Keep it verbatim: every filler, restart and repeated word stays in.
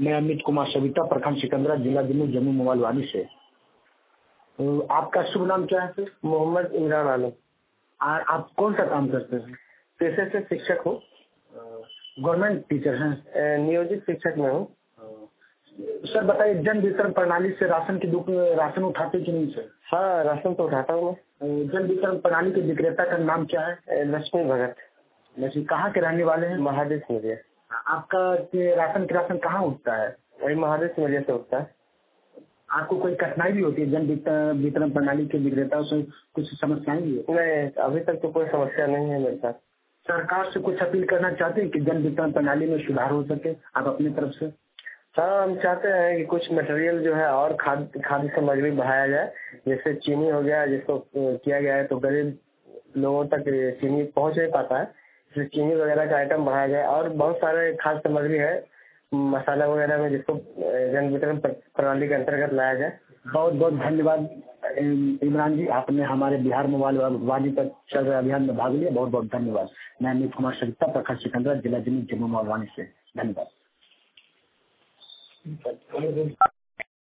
मैं अमित कुमार सविता, प्रखंड सिकंदरा, जिला जम्मू जम्मू मोबाइल वाणी से। तो आपका शुभ नाम क्या है सर? मोहम्मद इमरान आलम। आप कौन सा काम करते हैं? पेशे से शिक्षक हूँ। गवर्नमेंट टीचर हैं? नियोजित शिक्षक में हूँ। सर बताइए, जन वितरण प्रणाली से राशन की दुख राशन उठाते कि नहीं सर? हाँ, राशन तो उठाता हूँ मैं। जन वितरण प्रणाली के विक्रेता का नाम क्या है? लक्ष्मी भगत। लक्ष्मी कहाँ के रहने वाले हैं? महादेव सिमरिया। आपका राशन की राशन कहाँ उठता है? वही महादेव सिमरिया से उठता है। आपको कोई कठिनाई भी होती है जन वितरण प्रणाली के विक्रेताओं से? कुछ समस्याएं भी है? नहीं, अभी तक तो कोई समस्या नहीं है मेरे साथ। सरकार से कुछ अपील करना चाहते हैं कि जन वितरण प्रणाली में सुधार हो सके आप अपनी तरफ से? हाँ, हम चाहते हैं कि कुछ मटेरियल जो है और खाद खाद्य सामग्री बढ़ाया जाए। जैसे चीनी हो गया, जिसको किया गया है तो गरीब लोगों तक चीनी पहुंच नहीं पाता है, इसलिए चीनी वगैरह का आइटम बढ़ाया जाए। और बहुत सारे खाद्य सामग्री है मसाला वगैरह में, जिसको जन वितरण प्रणाली के अंतर्गत लाया जाए। बहुत बहुत धन्यवाद इमरान जी, आपने हमारे बिहार मोबाइल वाणी पर चल रहे अभियान में भाग लिया। बहुत बहुत धन्यवाद। मैं अमित कुमार सविता, प्रखंड सिकंदरा, जिला जम्मू जम्मू मोबाइल वाणी से। धन्यवाद।